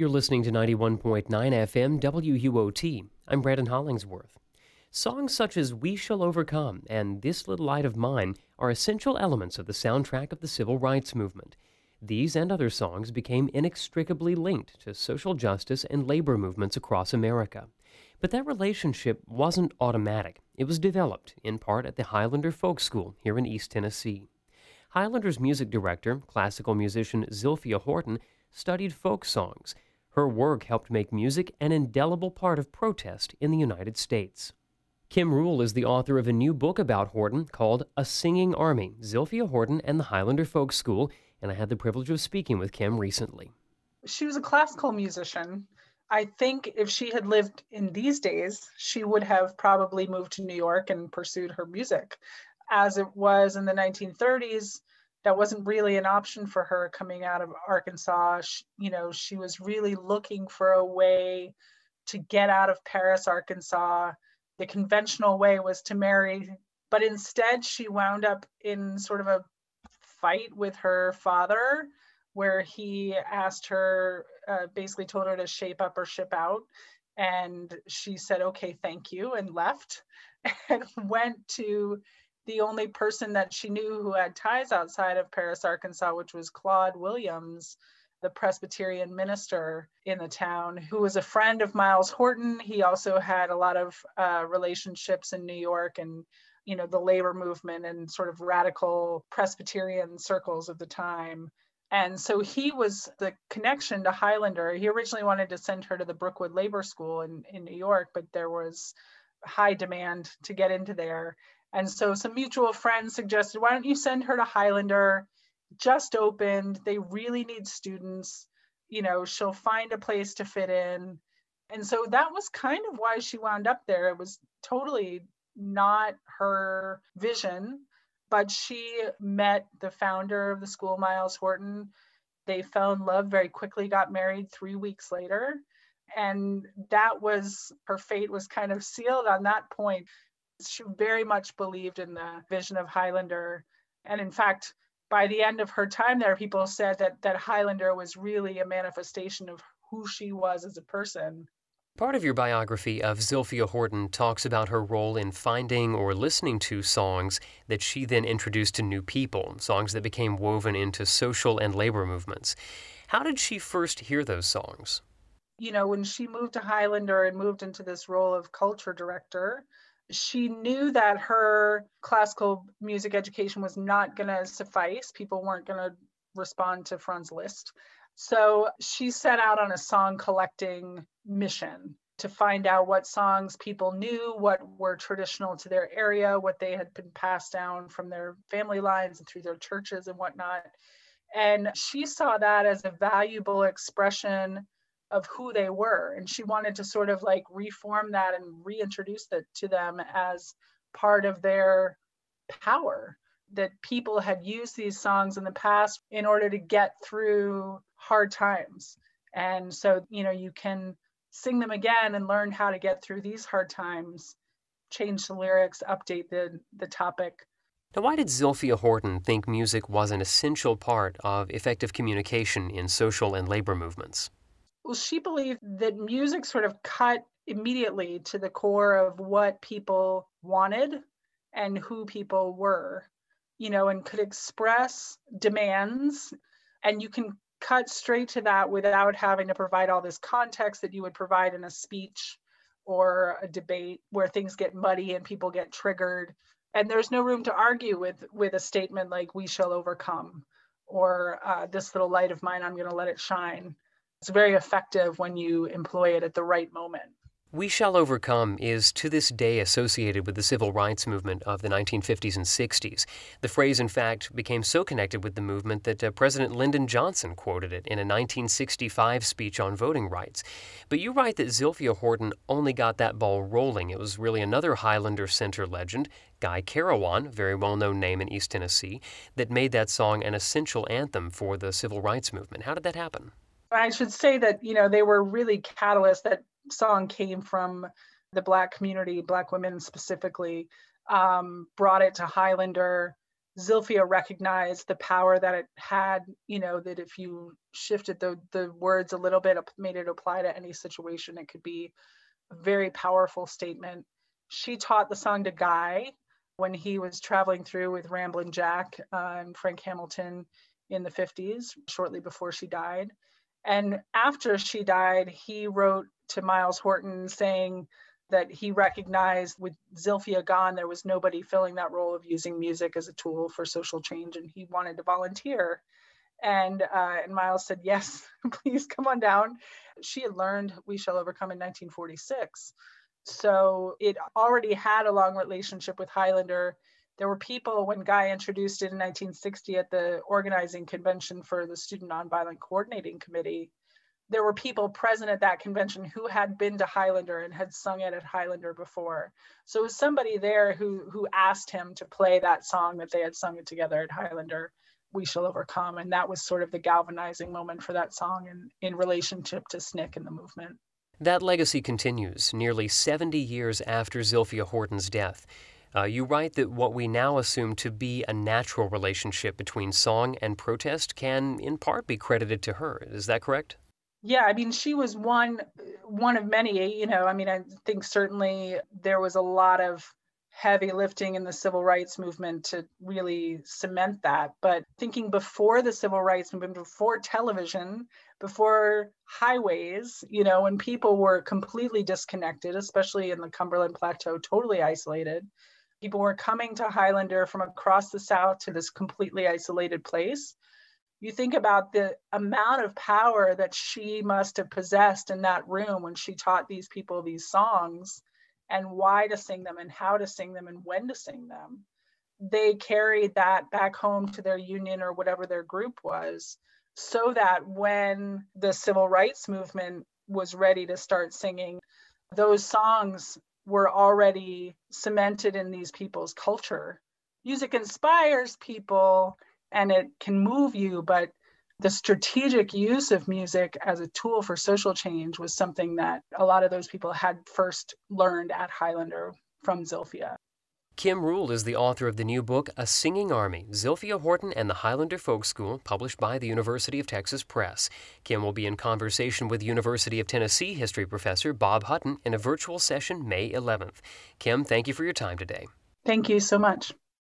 You're listening to 91.9 FM WUOT. I'm Brandon Hollingsworth. Songs such as We Shall Overcome and This Little Light of Mine are essential elements of the soundtrack of the Civil Rights Movement. These and other songs became inextricably linked to social justice and labor movements across America. But that relationship wasn't automatic. It was developed, in part, at the Highlander Folk School here in East Tennessee. Highlander's music director, classical musician Zilphia Horton, studied folk songs. Her work helped make music an indelible part of protest in the United States. Kim Rule is the author of a new book about Horton called A Singing Army, Zilphia Horton and the Highlander Folk School, and I had the privilege of speaking with Kim recently. She was a classical musician. I think if she had lived in these days, she would have probably moved to New York and pursued her music. As it was in the 1930s, that wasn't really an option for her coming out of Arkansas. She was really looking for a way to get out of Paris, Arkansas. The conventional way was to marry, but instead she wound up in sort of a fight with her father, where he asked her, basically told her to shape up or ship out. And she said, okay, thank you, and left and went to the only person that she knew who had ties outside of Paris, Arkansas, which was Claude Williams, the Presbyterian minister in the town, who was a friend of Miles Horton. He also had a lot of relationships in New York and, the labor movement and sort of radical Presbyterian circles of the time. And so he was the connection to Highlander. He originally wanted to send her to the Brookwood Labor School in New York, but there was high demand to get into there. And so some mutual friends suggested, why don't you send her to Highlander? Just opened. They really need students. She'll find a place to fit in. And so that was kind of why she wound up there. It was totally not her vision, but she met the founder of the school, Miles Horton. They fell in love very quickly, got married 3 weeks later. And that was, her fate was kind of sealed on that point. She very much believed in the vision of Highlander. And in fact, by the end of her time there, people said that Highlander was really a manifestation of who she was as a person. Part of your biography of Zilphia Horton talks about her role in finding or listening to songs that she then introduced to new people, songs that became woven into social and labor movements. How did she first hear those songs? When she moved to Highlander and moved into this role of culture director, she knew that her classical music education was not going to suffice. People weren't going to respond to Franz Liszt. So she set out on a song collecting mission to find out what songs people knew, what were traditional to their area, what they had been passed down from their family lines and through their churches and whatnot. And she saw that as a valuable expression of who they were. And she wanted to sort of like reform that and reintroduce that to them as part of their power, that people had used these songs in the past in order to get through hard times. And so, you can sing them again and learn how to get through these hard times, change the lyrics, update the topic. Now, why did Zilphia Horton think music was an essential part of effective communication in social and labor movements? Well, she believed that music sort of cut immediately to the core of what people wanted and who people were, and could express demands. And you can cut straight to that without having to provide all this context that you would provide in a speech or a debate where things get muddy and people get triggered. And there's no room to argue with a statement like, we shall overcome, or this little light of mine, I'm going to let it shine. It's very effective when you employ it at the right moment. We Shall Overcome is to this day associated with the civil rights movement of the 1950s and 60s. The phrase, in fact, became so connected with the movement that President Lyndon Johnson quoted it in a 1965 speech on voting rights. But you write that Zilphia Horton only got that ball rolling. It was really another Highlander Center legend, Guy Carawan, a very well-known name in East Tennessee, that made that song an essential anthem for the civil rights movement. How did that happen? I should say that, they were really catalysts. That song came from the Black community, Black women specifically, brought it to Highlander. Zilphia recognized the power that it had, that if you shifted the words a little bit, made it apply to any situation, it could be a very powerful statement. She taught the song to Guy when he was traveling through with Ramblin' Jack and Frank Hamilton in the 50s, shortly before she died. And after she died, he wrote to Myles Horton saying that he recognized with Zilphia gone, there was nobody filling that role of using music as a tool for social change, and he wanted to volunteer. And Myles said, yes, please come on down. She had learned We Shall Overcome in 1946. So it already had a long relationship with Highlander. There were people, when Guy introduced it in 1960 at the organizing convention for the Student Nonviolent Coordinating Committee, there were people present at that convention who had been to Highlander and had sung it at Highlander before. So it was somebody there who asked him to play that song that they had sung it together at Highlander, We Shall Overcome. And that was sort of the galvanizing moment for that song in relationship to SNCC and the movement. That legacy continues nearly 70 years after Zilphia Horton's death. You write that what we now assume to be a natural relationship between song and protest can in part be credited to her. Is that correct? Yeah, I mean, she was one of many, I think certainly there was a lot of heavy lifting in the civil rights movement to really cement that. But thinking before the civil rights movement, before television, before highways, when people were completely disconnected, especially in the Cumberland Plateau, totally isolated, people were coming to Highlander from across the South to this completely isolated place. You think about the amount of power that she must have possessed in that room when she taught these people these songs and why to sing them and how to sing them and when to sing them. They carried that back home to their union or whatever their group was, so that when the civil rights movement was ready to start singing, those songs were already cemented in these people's culture. Music inspires people and it can move you, but the strategic use of music as a tool for social change was something that a lot of those people had first learned at Highlander from Zilphia. Kim Rule is the author of the new book, A Singing Army, Zilphia Horton and the Highlander Folk School, published by the University of Texas Press. Kim will be in conversation with University of Tennessee history professor Bob Hutton in a virtual session May 11th. Kim, thank you for your time today. Thank you so much.